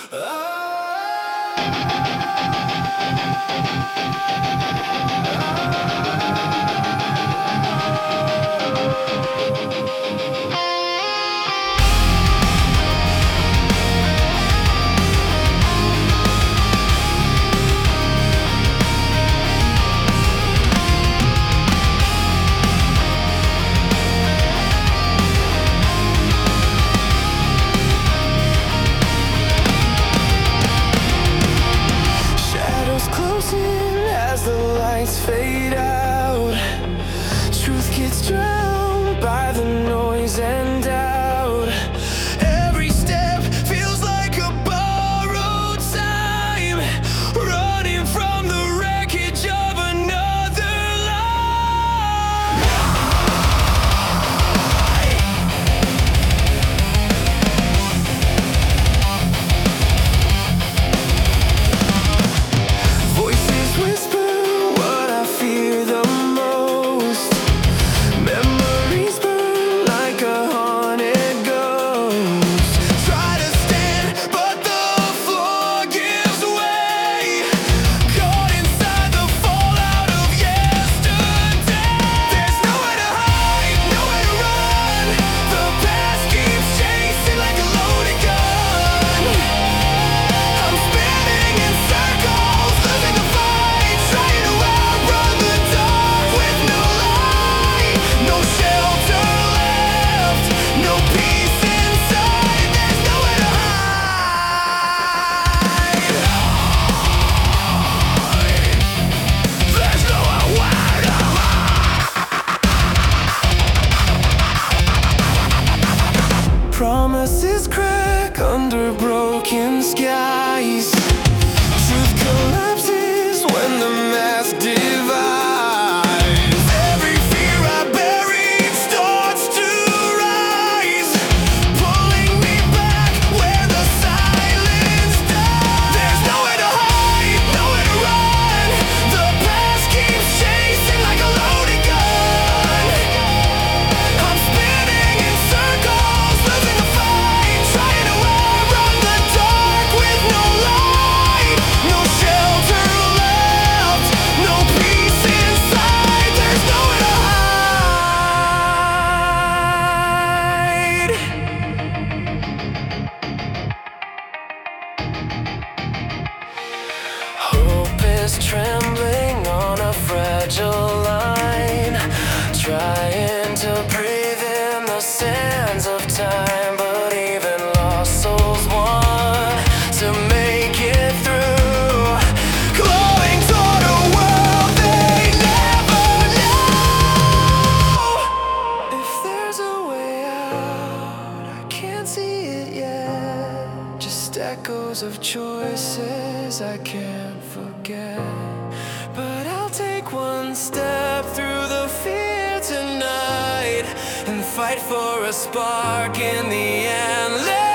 As the lights fade out, truth gets drowned by the noise and doubt. Every step feels like a borrowed time, running from the wreckage of another life. Voices whisper promises crack under broken skies. Truth collapses when the mask divides. Every fear I buried starts to rise, pulling me back where the silence dies. There's nowhere to hide, nowhere to run. The past keeps chasing like a loaded gun. I'm spinning in circles, losing the fight, trying to outrun the dark with no light, no shelter left, no peace inside. There's nowhere to hide. Hope is trembling on a fragile line, trying to breathe in the sands of time. But even lost souls want to make it through, glowing toward a world they never know. If there's a way out, I can't see it yet. Just echoes of choices I can't forget. But I'll take one step through the fear tonight and fight for a spark in the endless.